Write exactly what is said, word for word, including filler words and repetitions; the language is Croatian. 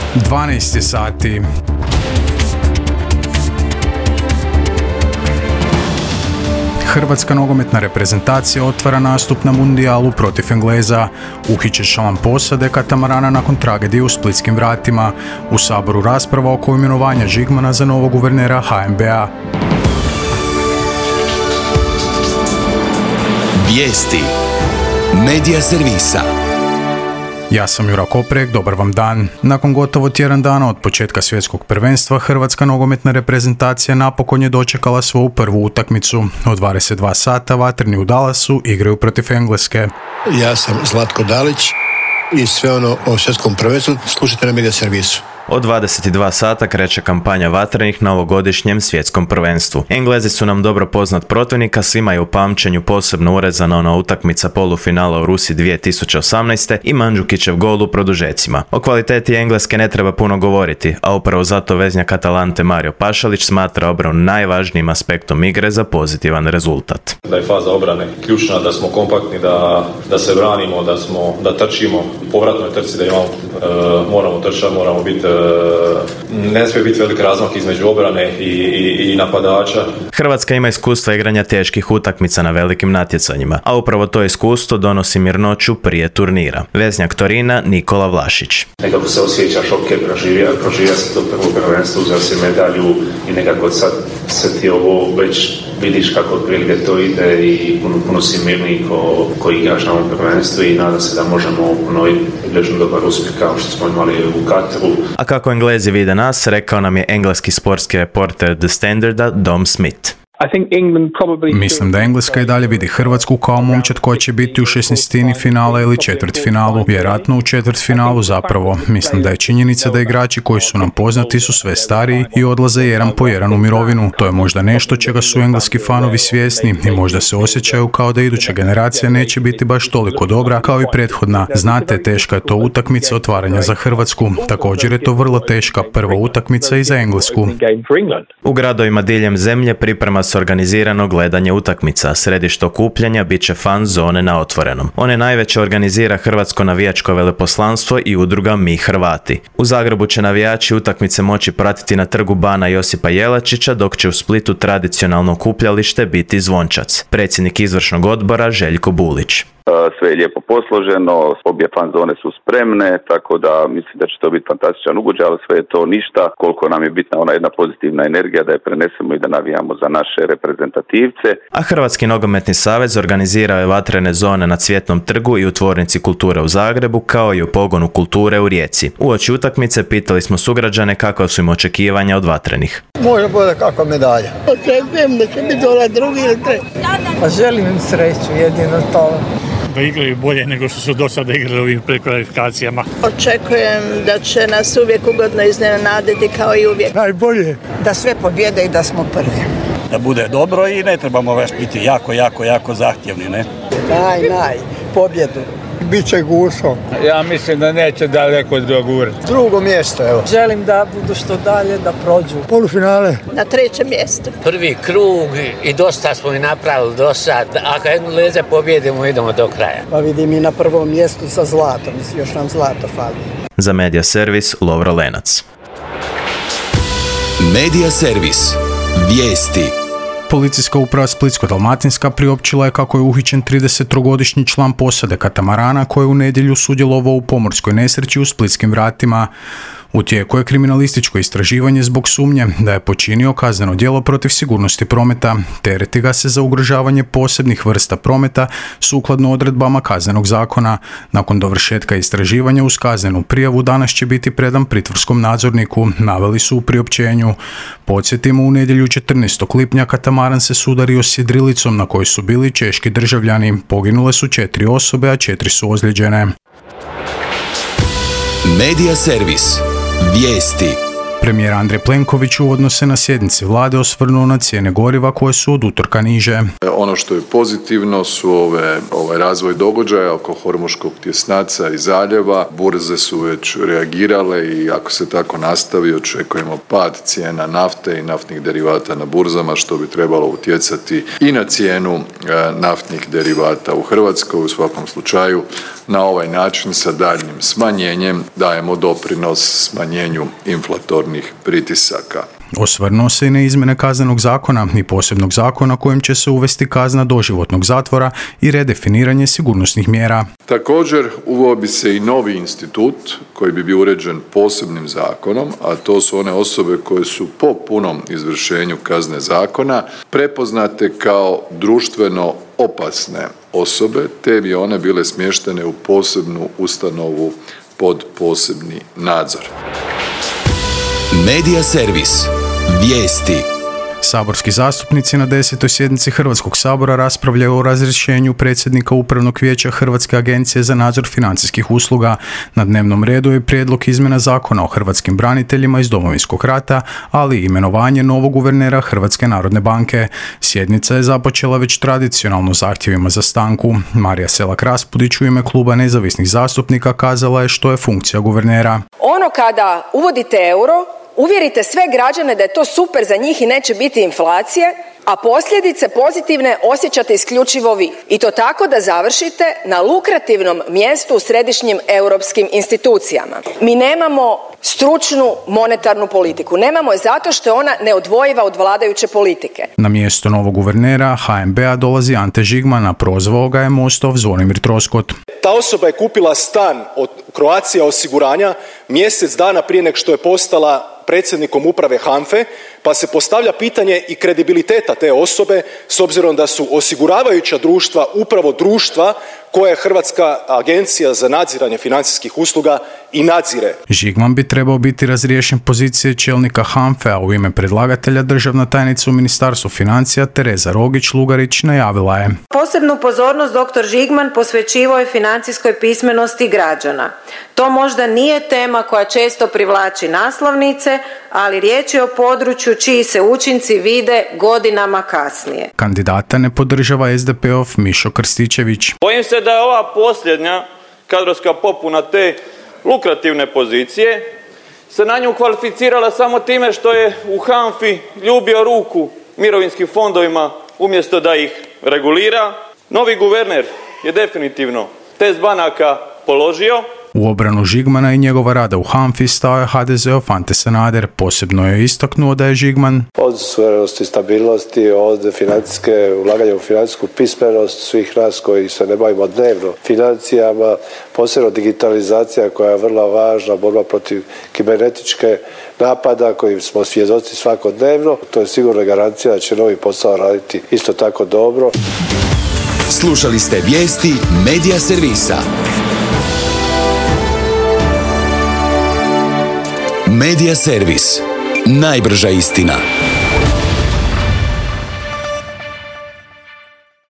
dvanaest sati. Hrvatska nogometna reprezentacija otvara nastup na mundijalu protiv Engleza. Uhićen član posade katamarana nakon tragedije u splitskim vratima. U Saboru rasprava oko imenovanja Žigmana za novog guvernera H N B-a. Vijesti Medija servisa. Ja sam Jura Koprek, dobar vam dan. Nakon gotovo tjedan dana od početka svjetskog prvenstva, Hrvatska nogometna reprezentacija napokon je dočekala svoju prvu utakmicu. Od dvadeset dva sata vatreni u Dallasu igraju protiv Engleske. Ja sam Zlatko Dalić i sve ono o svjetskom prvenstvu slušajte na Medija servisu. Od dvadeset dva sata kreće kampanja vatrenih na ovogodišnjem svjetskom prvenstvu. Englezi su nam dobro poznat protivnik, a svima je u pamćenju posebno urezana ona utakmica polufinala u Rusiji dvije tisuće osamnaeste i Mandžukićev gol u produžecima. O kvaliteti Engleske ne treba puno govoriti, a upravo zato veznjak Atalante Mario Pašalić smatra obranu najvažnijim aspektom igre za pozitivan rezultat. Da je faza obrane ključna, da smo kompaktni, da, da se branimo, da, smo, da trčimo u povratnoj trci, da imamo, e, moramo trčati, moramo biti ne smije biti velik razmak između obrane i, i, i napadača. Hrvatska ima iskustva igranja teških utakmica na velikim natjecanjima, a upravo to iskustvo donosi mirnoću prije turnira. Veznjak Torina Nikola Vlašić. Nekako se osjećaš ok, proživio, proživio se to prvo prvenstvo, uzeo si medalju i nekako sad se ti ovo već vidiš kako otprilike to ide i puno, puno si mirniji ko, ko igraš na ovom prvenstvu i nadam se da možemo ponoviti prilično dobar uspjeh kao što smo imali u Katru. A kako Englezi vide nas, rekao nam je engleski sportski reporter The Standarda Dom Smith. Mislim da Engleska i dalje vidi Hrvatsku kao momčad koja će biti u šesnaestini finala ili četvrtfinalu, vjerojatno u četvrtfinalu zapravo. Mislim da je činjenica da igrači koji su nam poznati su sve stariji i odlaze jedan po jedan u mirovinu. To je možda nešto čega su engleski fanovi svjesni i možda se osjećaju kao da iduća generacija neće biti baš toliko dobra kao i prethodna. Znate, teška je to utakmica otvaranja za Hrvatsku. Također je to vrlo teška prva utakmica i za Englesku. U gradovima diljem zemlje priprema se organizirano gledanje utakmica. Središte okupljanja bit će fan zone na otvorenom. One najveće organizira Hrvatsko navijačko veleposlanstvo i udruga Mi Hrvati. U Zagrebu će navijači utakmice moći pratiti na trgu Bana Josipa Jelačića, dok će u Splitu tradicionalno okupljalište biti Zvončac. Predsjednik izvršnog odbora Željko Bulić. Sve je lijepo posloženo, obje fan zone su spremne, tako da mislim da će to biti fantastičan ugođaj, ali sve je to ništa koliko nam je bitna ona jedna pozitivna energija da je prenesemo i da navijamo za naše reprezentativce. A Hrvatski nogometni savez organizirao je vatrene zone na Cvjetnom trgu i u Tvornici kulture u Zagrebu, kao i u Pogonu kulture u Rijeci. Uoči utakmice pitali smo sugrađane kakva su im očekivanja od vatrenih. Može bude kakva medalja. Očekujem da će biti ona drugi ili treći. Pa želim im sreću, jedino to. Da igraju bolje nego što su do sada igrali u ovim prekvalifikacijama. Očekujem da će nas uvijek ugodno iznenaditi kao i uvijek. Najbolje. Da sve pobjede i da smo prvi. Da bude dobro i ne trebamo baš biti jako, jako, jako zahtjevni, ne? Naj, naj, pobjedu. Biće guso. Ja mislim da neće daleko dogurati. Drugo mjesto, evo. Želim da budu što dalje, da prođu. Polufinale. Na trećem mjestu. Prvi krug i dosta smo i napravili do sad. Ako Engleze pobjedimo, idemo do kraja. Pa vidim i na prvom mjestu sa zlatom. Još nam zlato fali. Za Medija servis Lovro Lenac. Medija servis. Vijesti. Policijska uprava Splitsko-dalmatinska priopćila je kako je uhićen tridesettrogodišnji član posade katamarana koji je u nedjelju sudjelovao u pomorskoj nesreći u splitskim vratima. U tijeku je kriminalističko istraživanje zbog sumnje da je počinio kazneno djelo protiv sigurnosti prometa. Tereti ga se za ugrožavanje posebnih vrsta prometa sukladno odredbama Kaznenog zakona. Nakon dovršetka istraživanja uz kaznenu prijavu danas će biti predan pritvorskom nadzorniku, naveli su u priopćenju. Podsjetimo, u nedjelju četrnaestog lipnja katamaran se sudario s jedrilicom na kojoj su bili češki državljani. Poginule su četiri osobe, a četiri su ozlijeđene. Medija servis. Vijesti. Premijer Andrej Plenković uvodno se na sjednici vlade osvrnuo na cijene goriva koje su od utorka niže. Ono što je pozitivno su ove, ovaj razvoj događaja oko Hormuškog tjesnaca i zaljeva. Burze su već reagirale i ako se tako nastavi očekujemo pad cijena nafte i naftnih derivata na burzama, što bi trebalo utjecati i na cijenu e, naftnih derivata u Hrvatskoj. U svakom slučaju na ovaj način sa daljnjim smanjenjem dajemo doprinos smanjenju inflatornih pritisaka. Osvrnuo se i na izmjene Kaznenog zakona i posebnog zakona kojim će se uvesti kazna doživotnog zatvora i redefiniranje sigurnosnih mjera. Također uveo bi se i novi institut koji bi bio uređen posebnim zakonom, a to su one osobe koje su po punom izvršenju kazne zakona prepoznate kao društveno opasne osobe, te bi one bile smještene u posebnu ustanovu pod posebni nadzor. Medija servis. Vijesti. Saborski zastupnici na desetoj sjednici Hrvatskog sabora raspravljaju o razrješenju predsjednika Upravnog vijeća Hrvatske agencije za nadzor financijskih usluga. Na dnevnom redu je prijedlog izmjena Zakona o hrvatskim braniteljima iz Domovinskog rata, ali i imenovanje novog guvernera Hrvatske narodne banke. Sjednica je započela već tradicionalno zahtjevima za stanku. Marija Selak-Raspudić u ime kluba nezavisnih zastupnika kazala je što je funkcija guvernera. Ono kada uvodite euro, uvjerite sve građane da je to super za njih i neće biti inflacije, a posljedice pozitivne osjećate isključivo vi. I to tako da završite na lukrativnom mjestu u središnjim europskim institucijama. Mi nemamo stručnu monetarnu politiku. Nemamo je zato što je ona neodvojiva od vladajuće politike. Na mjesto novog guvernera H N B-a dolazi Ante Žigman, a prozvao ga je Mostov Zvonimir Troskot. Ta osoba je kupila stan od Croatia osiguranja mjesec dana prije nego što je postala predsjednikom uprave HANFA-e, pa se postavlja pitanje i kredibiliteta te osobe s obzirom da su osiguravajuća društva upravo društva koje je Hrvatska agencija za nadziranje financijskih usluga i nadzire. Žigman bi trebao biti razriješen pozicije čelnika HANFA-e, a u ime predlagatelja državna tajnica u Ministarstvu financija Tereza Rogić-Lugarić najavila je. Posebnu pozornost doktor Žigman posvećivao je financijskoj pismenosti građana. To možda nije tema koja često privlači naslovnice, ali riječ je o području čiji se učinci vide godinama kasnije. Kandidata ne podržava S D P-ov Mišo Krstičević. Bojim se da je ova posljednja kadrovska popuna te lukrativne pozicije se na nju kvalificirala samo time što je u HANFI ljubio ruku mirovinskim fondovima umjesto da ih regulira. Novi guverner je definitivno test banaka položio. U obranu Žigmana i njegova rada u HANFI stao je H D Z-ov Ante Sanader. Posebno je istaknuo da je Žigman od suverenosti, stabilnosti, od financijske ulaganja u financijsku pismenost svih nas koji se ne bavimo dnevno financijama, posebno digitalizacija koja je vrlo važna, borba protiv kibernetičke napada koji smo svjedoci svakodnevno. To je sigurno garancija da će novi posao raditi isto tako dobro. Slušali ste vijesti Medija servisa. Medija servis. Najbrža istina.